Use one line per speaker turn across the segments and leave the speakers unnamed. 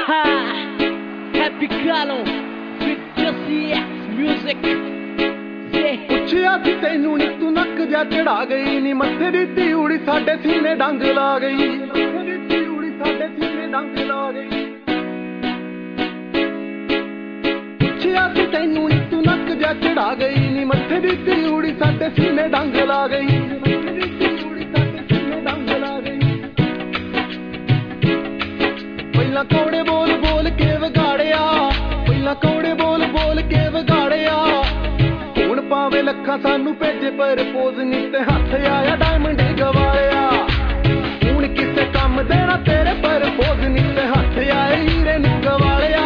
Happy Carlo with Jesse X Music.
ਪੁੱਛਿਆ ਸੀ ਤੈਨੂੰ ਨੀ ਤੂੰ ਨੱਕ ਜਾ ਚੜਾ ਗਈ ਨੀ ਮੱਥੇ ਦੀ ਤਿਉੜੀ ਸਾਡੇ ਸੀਨੇ ਡੰਗ ਲਾ ਗਈ ਮੱਥੇ ਦੀ ਤਿਉੜੀ ਸਾਡੇ ਸੀਨੇ ਡੰਗ ਲਾ ਗਈ ਪੁੱਛਿਆ ਸੀ ਤੈਨੂੰ ਨੀ ਤੂੰ ਨੱਕ ਜਾ ਚੜਾ ਗਈ ਨੀ ਮੱਥੇ ਦੀ ਤਿਉੜੀ ਸਾਡੇ ਸੀਨੇ ਡੰਗ ਲਾ ਗਈ ਮੱਥੇ ਦੀ ਤਿਉੜੀ ਸਾਡੇ ਸੀਨੇ ਡੰਗ ਲਾ ਗਈ ਪਹਿਲਾਂ ਕੌੜੇ ਬੋਲ ਬੋਲ ਕੇ ਵਿਗਾੜਿਆ ਪਹਿਲਾਂ ਕੌੜੇ ਬੋਲ ਬੋਲ ਕੇ ਵਿਗਾੜਿਆ ਹੁਣ ਪਾਵੇ ਲੱਖਾਂ ਸਾਨੂੰ ਭੇਜੇ ਪ੍ਰਪੋਜ਼ ਨੀ ਤੇ ਹੱਥ ਆਇਆ ਡਾਇਮੰਡ ਗਵਾਇਆ ਹੁਣ ਕਿਸੇ ਕੰਮ ਦੇਣਾ ਤੇਰੇ ਪ੍ਰਪੋਜ਼ ਨੀ ਤੇ ਹੱਥ ਆਏ ਹੀਰੇ ਨੂੰ ਗਵਾਲਿਆ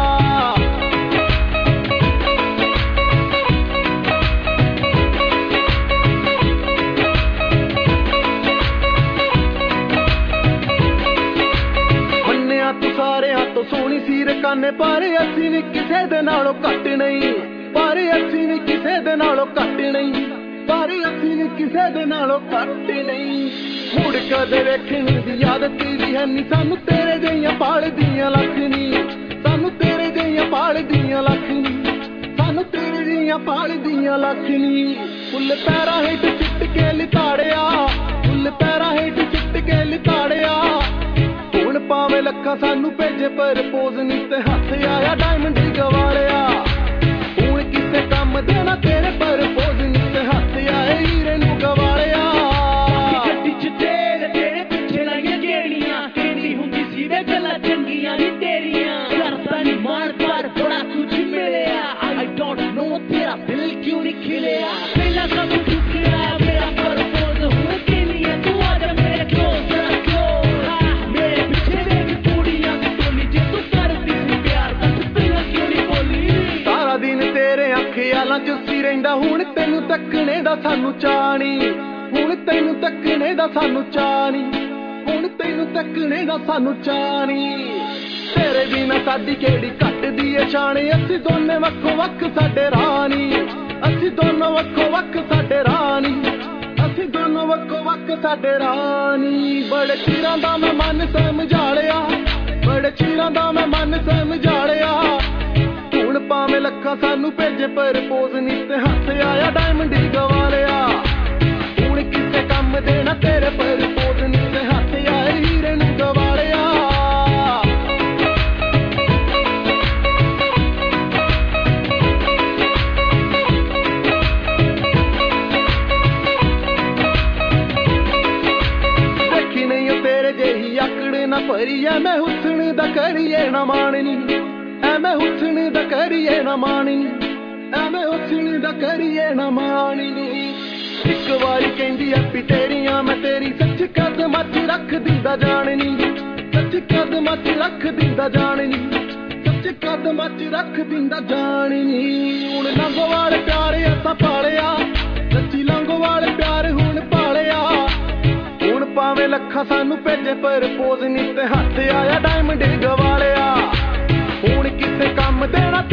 ਮੰਨਿਆ ਤੂੰ ਸਾਰਿਆਂ ਤੋਂ ਸੋਹਣੀ ਸੀ ਰਕਾਨੇ ਪਰ ਅਸੀਂ ਵੀ ਕਿਸੇ ਦੇ ਨਾਲੋਂ ਘੱਟ ਨਹੀਂ ਪਰ ਅਸੀਂ ਵੀ ਕਿਸੇ ਦੇ ਨਾਲੋਂ ਘੱਟ ਨਹੀਂ ਪਰ ਅਸੀਂ ਵੀ ਕਿਸੇ ਦੇ ਨਾਲੋਂ ਘੱਟ ਨਹੀਂ ਮੁੜ ਕਦੇ ਵੇਖਣ ਦੀ ਆਦਤ ਵੀ ਹੈ ਨੀ ਸਾਨੂੰ ਤੇਰੇ ਜਿਹੀਆਂ ਪਾਲਦੀਆਂ ਲੱਖ ਨੀ ਸਾਨੂੰ ਤੇਰੇ ਜਿਹੀਆਂ ਪਾਲਦੀਆਂ ਲੱਖ ਨੀ ਸਾਨੂੰ ਤੇਰੇ ਜਿਹੀਆਂ ਪਾਲਦੀਆਂ ਲੱਖ ਨੀ ਫੁੱਲ ਪੈਰਾਂ ਹੇਠ ਸਿੱਟ ਕੇ ਲਿਤਾੜਿਆ ਫੁੱਲ ਪੈਰਾਂ ਹੇਠ ਸਿੱਟ ਕੇ ਲਿਤਾੜਿਆ ਹੁਣ ਪਾਵੇਂ ਲੱਖਾਂ ਸਾਨੂੰ ਭੇਜੇ ਪ੍ਰਪੋਜ਼ ਨੀ ਤੇ ਹੱਥ ਆਇਆ ਡਾਇਮੰਡ ਗਵਾਲਿਆ ਕੰਮ ਦੇਣਾ ਤੇਰੇ ਪ੍ਰਪੋਜ਼ ਨੀ ਤੇ ਹੱਥ ਆਏ ਹੀਰੇ ਨੂੰ ਗਵਾਲਿਆ
ਗੱਡੀ ਚ ਤੇਰੇ ਪਿੱਛੇ ਲਾਈਆਂ ਜਿਹੜੀਆਂ ਕਹਿੰਦੀ ਹੁੰਦੀ ਸੀ ਵੇ ਗੱਲਾਂ ਚੰਗੀਆਂ ਨੀ ਤੇਰੀਆਂ ਕਰਦਾ ਨੀ ਮਾਰ ਪਰ ਬੜਾ ਕੁਝ ਮਿਲਿਆ I don't know ਤੇਰਾ ਦਿਲ ਕਿਉਂ ਨੀ ਖਿਲਿਆ ਪਹਿਲਾਂ ਤਾਂ ਤੂੰ ਚੁੱਕਿਆ ਮੇਰਾ ਪ੍ਰਪੋਜ਼ ਹੁਣ ਕੇ ਲਈ ਤੂੰ ਆ ਜਾ ਮੇਰੇ close ਮੇਰੇ ਪਿੱਛੇ ਵੇਖ ਕੁੜੀਆਂ ਦੀ ਟੋਲੀ ਜੇ ਤੂੰ ਕਰਦੀ ਸੀ ਪਿਆਰ ਤਾਂ ਤੂੰ ਪਹਿਲਾਂ ਕਿਉਂ ਨੀ ਬੋਲੀ
ਸਾਰਾ ਦਿਨ ਤੇਰੇ ਖਿਆਲਾਂ ਚ ਸੀ ਰਹਿੰਦਾ ਹੁਣ ਤੈਨੂੰ ਤੱਕਣੇ ਦਾ ਸਾਨੂੰ ਚਾਣੀ ਹੁਣ ਤੈਨੂੰ ਤੱਕਣੇ ਦਾ ਸਾਨੂੰ ਚਾਣੀ ਹੁਣ ਤੈਨੂੰ ਤੱਕਣੇ ਦਾ ਸਾਨੂੰ ਚਾਣੀ ਤੇਰੇ ਬਿਨਾ ਸਾਡੀ ਕਿਹੜੀ ਘੱਟਦੀ ਏ ਸ਼ਾਨ ਅਸੀਂ ਦੋਨੇ ਵੱਖੋ ਵੱਖ ਸਾਡੇ ਰਾਣੀ ਅਸੀਂ ਦੋਨੋਂ ਵੱਖੋ ਵੱਖ ਸਾਡੇ ਰਾਣੀ ਅਸੀਂ ਦੋਨੋਂ ਵੱਖੋ ਵੱਖ ਸਾਡੇ ਰਾਣੀ ਬੜੇ ਚਿਰਾਂ ਦਾ ਮੈਂ ਮਨ ਸਮਝਾ ਲਿਆ ਬੜੇ ਚਿਰਾਂ ਦਾ ਮੈਂ ਮਨ ਸਮਝਾ ਲਿਆ ਹੁਣ ਪਾਵੇਂ ਲੱਖਾਂ ਸਾਨੂੰ ਭੇਜੇ ਪ੍ਰਪੋਜ਼ ਨੀ ਤੇ ਹੱਥ ਆਇਆ ਡਾਇਮੰਡ ਗਵਾਲਿਆ ਹੁਣ ਕਿਸੇ ਕੰਮ ਦੇਣਾ ਤੇਰੇ ਪ੍ਰਪੋਜ਼ ਨੀ ਤੇ ਹੱਥ ਆਏ ਹੀਰੇ ਨੂੰ ਗਵਾਲਿਆ ਦੇਖੀ ਨਹੀਂ ਉਹ ਤੇਰੇ ਜਿਹੀ ਆਕੜ ਨਾ ਭਰੀ ਐ ਮੈਂ ਹੁਸਨ ਦਾ ਕਰੀਏ ਨਾ ਮਾਣਨੀ ਐਵੇਂ ਹੁਸਨ ਦਾ ਕਰੀਏ ਨਾ ਮਾਣੀ ਐਵੇਂ ਹੁਸਨ ਦਾ ਕਰੀਏ ਨਾ ਮਾਣੀ ਇੱਕ ਵਾਰੀ ਕਹਿੰਦੀ ਐਪੀ ਤੇਰੀਆਂ ਮੈਂ ਤੇਰੀ ਸੱਚ ਕਦਮਾਂ ਚ ਰੱਖ ਦਿੰਦਾ ਜਾਣਨੀ ਸੱਚ ਕਦਮਾਂ ਚ ਰੱਖ ਦਿੰਦਾ ਜਾਣਨੀ ਸੱਚ ਕਦਮਾਂ ਚ ਰੱਖ ਦਿੰਦਾ ਜਾਣਨੀ ਹੁਣ ਲੰਗੋਵਾਲ ਪਿਆਰ ਅਸਾਂ ਪਾਲਿਆ ਸੱਚੀ ਲੰਗੋਵਾਲ ਪਿਆਰ ਹੁਣ ਪਾਲਿਆ ਹੁਣ ਪਾਵੇਂ ਲੱਖਾਂ ਸਾਨੂੰ ਭੇਜੇ ਪ੍ਰਪੋਜ਼ ਨੀ ਤੇ ਹੱਥ ਆਇਆ ਡਾਇਮੰਡ ਗਵਾਲਿਆ ਹੁਣ ਕਿਸੇ ਕੰਮ ਦੇਣਾ